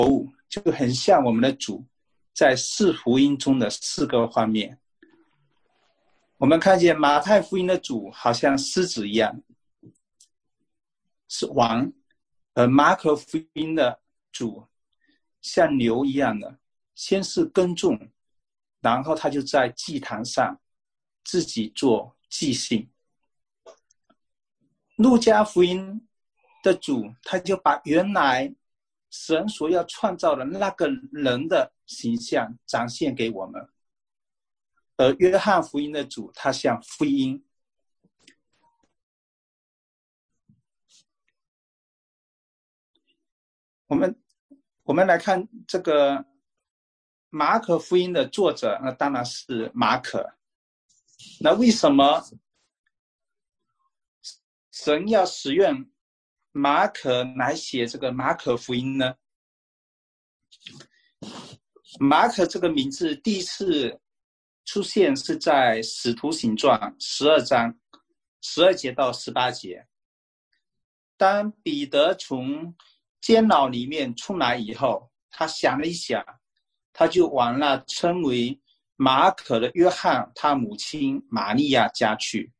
就很像我们的主在四福音中的4个画面。我们看见马太福音的主好像狮子一样，是王，而马可福音的主像牛一样的，先是耕种，然后他就在祭坛上自己做祭牲。路加福音的主，他就把原来神所要创造的那个人的形象展现给我们，而约翰福音的主，他像福音。我们来看这个马可福音的作者，那当然是马可。那为什么神要使用马可来写这个马可福音呢？马可这个名字第一次出现是在使徒行传12章12节到18节。当彼得从监牢里面出来以后，他想了一想，他就往那称为马可的约翰他母亲玛利亚家去。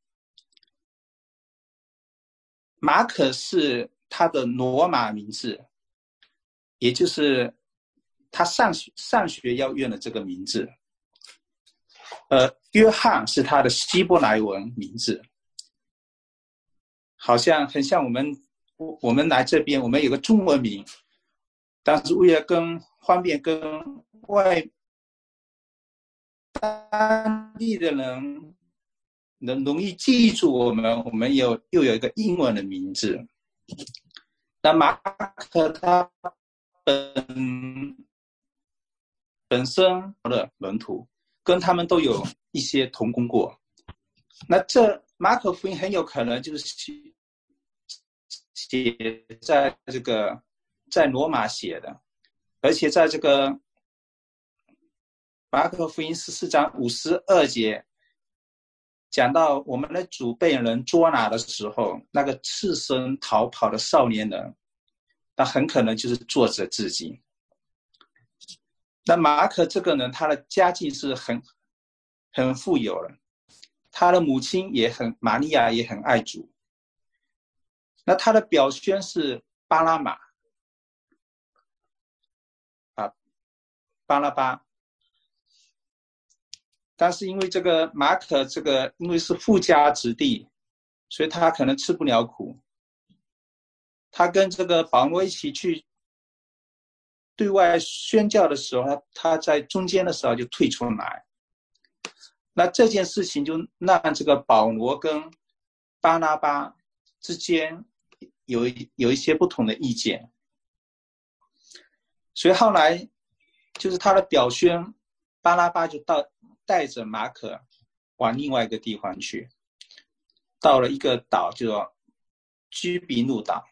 马可是他的罗马名字，也就是他上学要用的这个名字。约翰是他的希伯来文名字，好像很像我们来这边，我们有个中文名，但是为了方便跟当地的人能容易记住我们又有一个英文的名字。那马可他本身的门徒跟他们都有一些同工过，那这马可福音很有可能就是写在在罗马写的，而且在这个马可福音14章52节讲到我们的主被人捉拿的时候，那个赤身逃跑的少年人，那很可能就是作者自己。那马可这个人，他的家境是很富有的，他的母亲玛利亚也很爱主。那他的表兄是巴拉巴，但是因为这个马可因为是富家子弟，所以他可能吃不了苦。他跟这个保罗一起去对外宣教的时候，他在中间的时候就退出来。那这件事情就让这个保罗跟巴拿巴之间有一些不同的意见，所以后来就是他的表兄巴拿巴就带着马可往另外一个地方去，到了一个岛叫做居比路岛。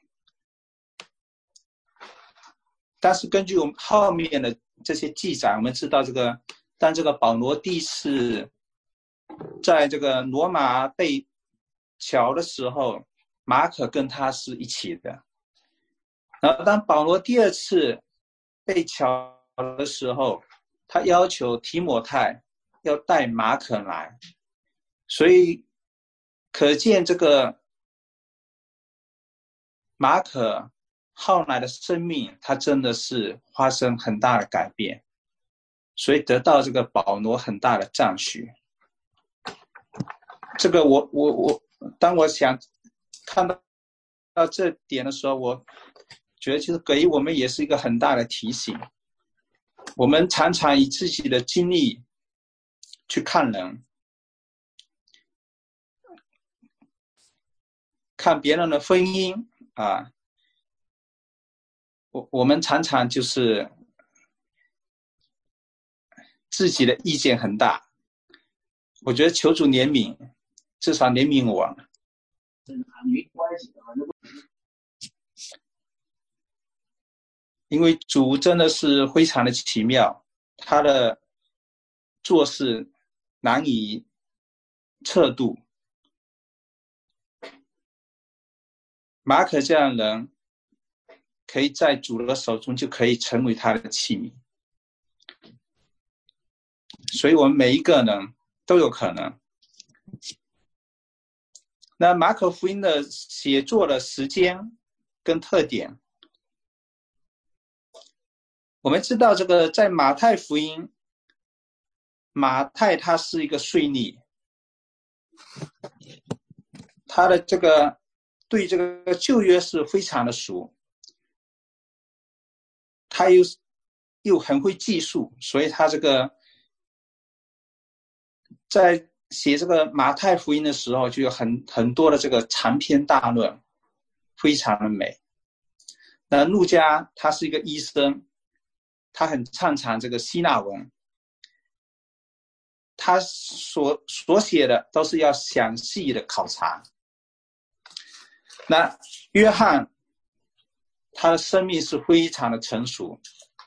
但是根据我们后面的这些记载，我们知道当这个保罗第一次在这个罗马被囚的时候，马可跟他是一起的。然后当保罗第二次被囚的时候，他要求提摩太要带马可来，所以可见这个马可后来的生命，他真的是发生很大的改变，所以得到这个保罗很大的赞许。这个当我想看到这点的时候，我觉得就是给我们也是一个很大的提醒。我们常常以自己的经历去看人，看别人的婚姻啊，我们常常就是自己的意见很大。我觉得求主怜悯，至少怜悯我。因为主真的是非常的奇妙，他的做事难以测度。马可这样的人， 可以在主的手中就可以成为他的器皿。所以我们每一个人都有可能。那马可福音的写作的时间跟特点，我们知道这个在马太福音，马太他是一个税吏，他的这个对这个旧约是非常的熟，他又很会记述，所以他这个在写这个马太福音的时候，就有很多的这个长篇大论，非常的美。那路加他是一个医生，他很擅长这个希腊文，他所写的都是要详细的考察。那约翰他的生命是非常的成熟，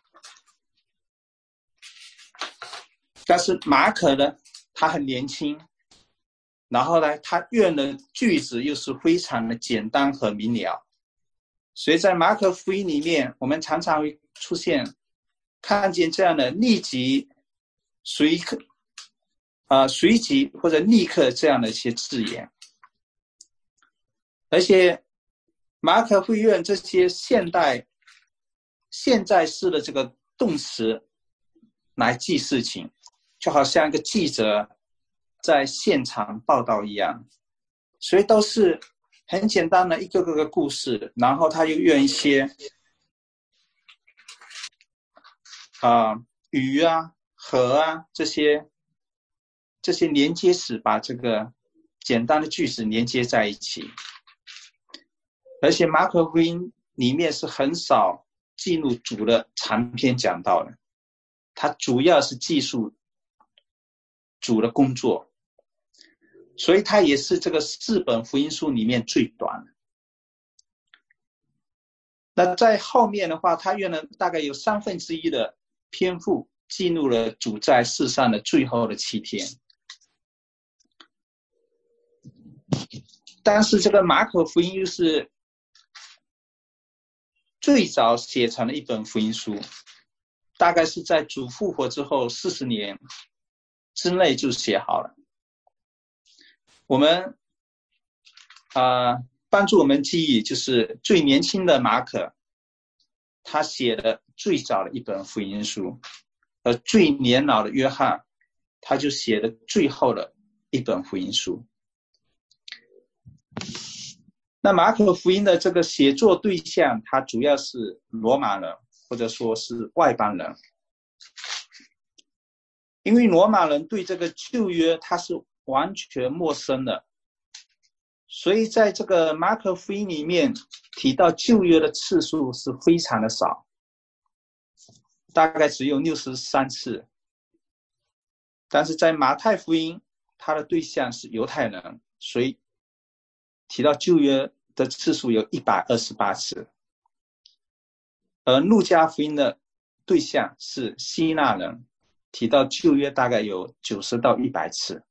但是马可呢，他很年轻，然后呢，他用的句子又是非常的简单和明了，所以在马可福音里面，我们常常会出现看见这样的立即、随即或者立刻这样的一些字眼，而且马可会用这些现在式的这个动词来记事情，就好像一个记者在现场报道一样，所以都是很简单的一个个故事，然后他又用一些鱼啊、河啊这些连接词，把这个简单的句子连接在一起。而且马可福音里面是很少记录主的长篇讲道的，它主要是记述主的工作，所以它也是这个4本福音书里面最短的。那在后面的话，它用了大概有1/3的篇幅记录了主在世上的最后的7天。但是这个马可福音又是最早写成了一本福音书，大概是在主复活之后40年之内就写好了。我们帮助我们记忆，就是最年轻的马可，他写的最早的一本福音书，而最年老的约翰，他就写的最后的一本福音书。那马可福音的这个写作对象，它主要是罗马人，或者说是外邦人，因为罗马人对这个旧约他是完全陌生的，所以在这个马可福音里面提到旧约的次数是非常的少，大概只有63次。但是在马太福音，它的对象是犹太人，所以提到旧约的次数有128次。而路加福音的对象是希腊人，提到旧约大概有90到100次。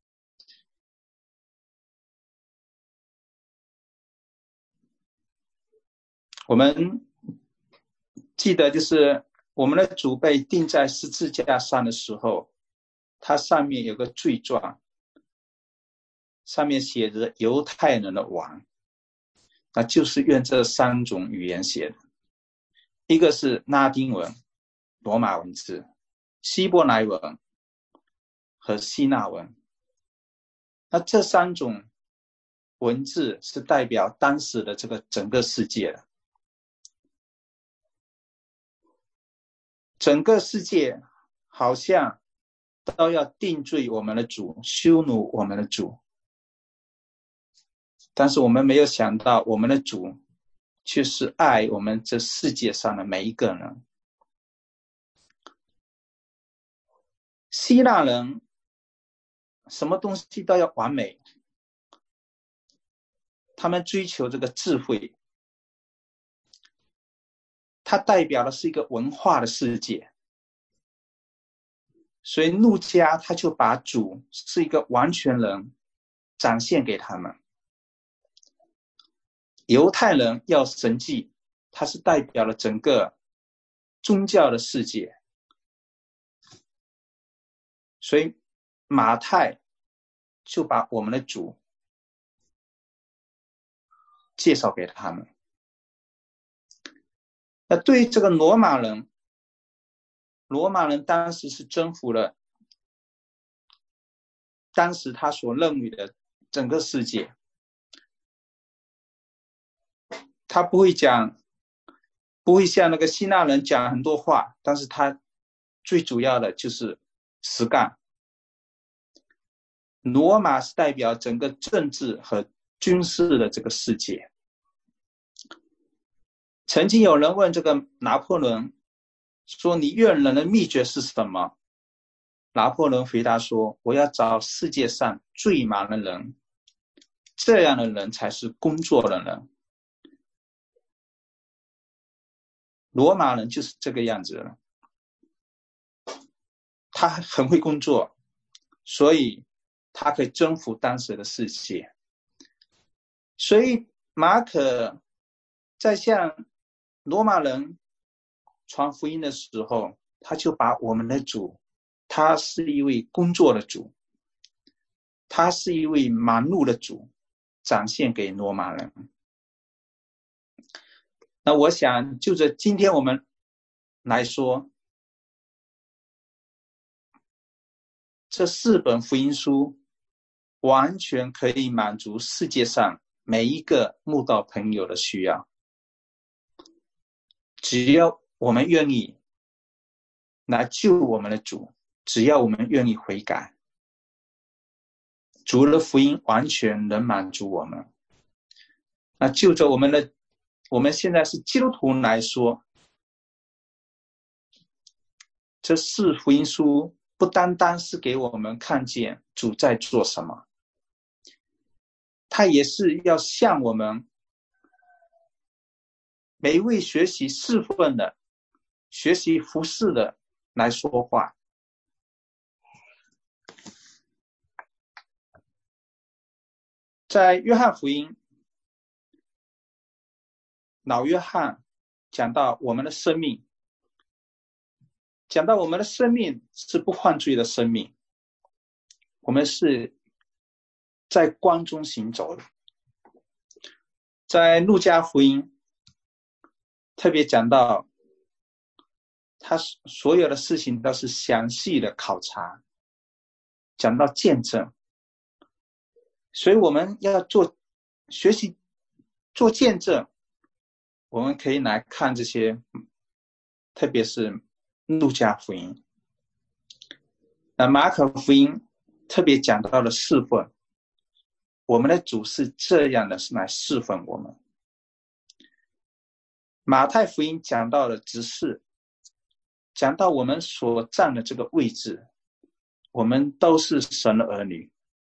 我们记得，就是我们的主被钉在十字架上的时候，它上面有个罪状，上面写着犹太人的王，那就是用这3种语言写的，一个是拉丁文罗马文字，希伯来文和希腊文。那这3种文字是代表当时的这个整个世界的，整个世界好像都要定罪我们的主，羞辱我们的主，但是我们没有想到，我们的主却是爱我们这世界上的每一个人。希腊人什么东西都要完美，他们追求这个智慧，它代表的是一个文化的世界，所以路加他就把主是一个完全人展现给他们。犹太人要神迹， 它是代表了整个宗教的世界。所以马太就把我们的主介绍给他们。那对于这个罗马人当时是征服了当时他所认为的整个世界，他不会像那个希腊人讲很多话，但是他最主要的就是实干。罗马是代表整个政治和军事的这个世界。曾经有人问这个拿破仑说，你用人的秘诀是什么？拿破仑回答说，我要找世界上最忙的人，这样的人才是工作的人。罗马人就是这个样子的，他很会工作，所以他可以征服当时的世界。所以马可在向罗马人传福音的时候，他就把我们的主，他是一位工作的主，他是一位忙碌的主，展现给罗马人。那我想就着今天我们来说，这4本福音书完全可以满足世界上每一个慕道朋友的需要，只要我们愿意来救我们的主，只要我们愿意悔改，主的福音完全能满足我们。那就着我们现在是基督徒来说，这4福音书不单单是给我们看见主在做什么，他也是要向我们每一位学习侍奉的、学习服侍的来说话。在约翰福音，老约翰讲到我们的生命，是不犯罪的生命，我们是在光中行走的。在路加福音特别讲到，他所有的事情都是详细的考察，讲到见证。所以我们要学习做见证，我们可以来看这些，特别是路加福音。那马可福音特别讲到了侍奉，我们的主是这样的来侍奉我们。马太福音讲到了执事，讲到我们所站的这个位置，我们都是神的儿女。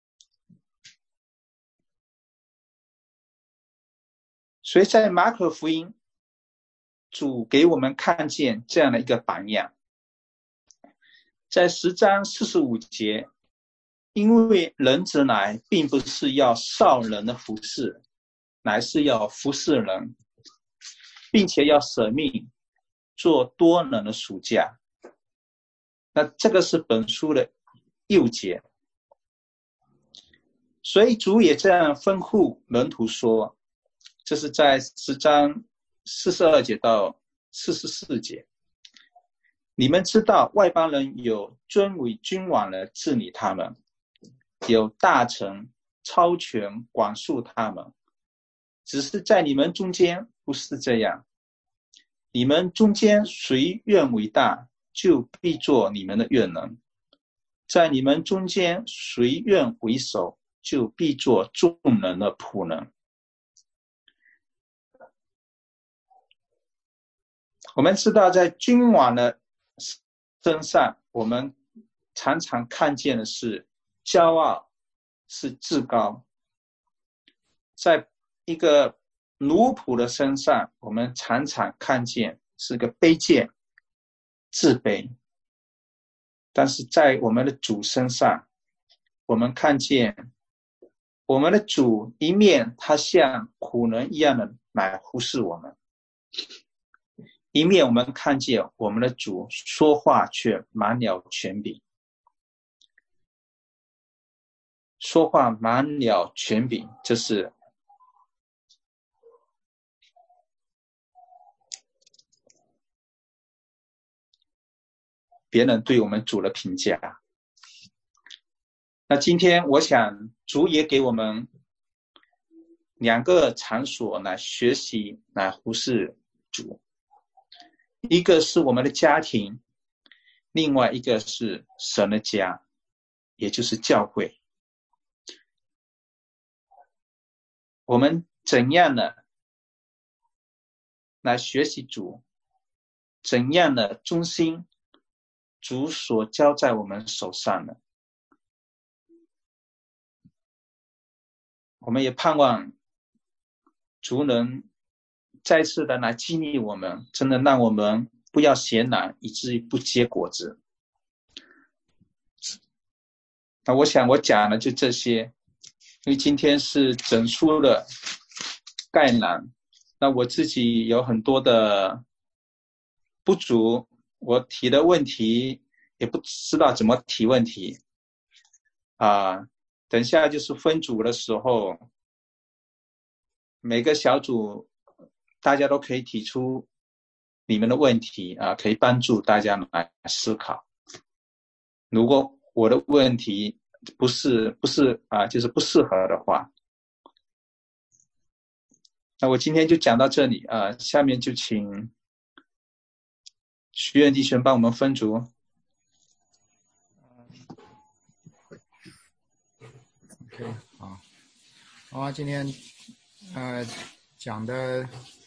所以在马可福音，主给我们看见这样的一个榜样。在10章45节，因为人子来并不是要受人的服侍，乃是要服侍人，并且要舍命做多人的赎价。那这个是本书的6节。所以主也这样吩咐门徒说，这是在10章42节到44节。你们知道外邦人有尊为君王的治理他们，有大臣超权管束他们，只是在你们中间不是这样。你们中间谁愿为大，就必做你们的愿人；在你们中间谁愿为首，就必做众人的仆人。我们知道在君王的身上，我们常常看见的是骄傲，是自高。在一个奴仆的身上，我们常常看见是个卑贱、自卑。但是在我们的主身上，我们看见我们的主一面他像仆人一样的来服侍我们， 一面我们看见我们的主说话却满了权柄，说话满了权柄，这是别人对我们主的评价。那今天我想主也给我们两个场所来学习，来服侍主。一个是我们的家庭，另外一个是神的家，也就是教会。我们怎样的来学习主，怎样的忠心主所交在我们手上的。我们也盼望主能再次的来激励我们，真的让我们不要闲懒，以至于不结果子。那我想我讲的就这些，因为今天是整书的概览，那我自己有很多的不足，我提的问题也不知道怎么提问题等一下就是分组的时候，每个小组大家都可以提出你们的问题可以帮助大家来思考。如果我的问题不是就是不适合的话，那我今天就讲到这里下面就请徐愿弟兄帮我们分组。 OK， 好，今天讲的